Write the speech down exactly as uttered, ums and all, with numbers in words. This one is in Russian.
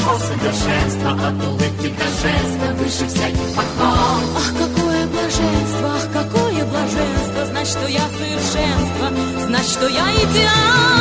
О, совершенство, от улыбки блаженства выше всяких похвал. Ах, какое блаженство, ах, какое блаженство, знать, что я совершенство, знать, что я идеал.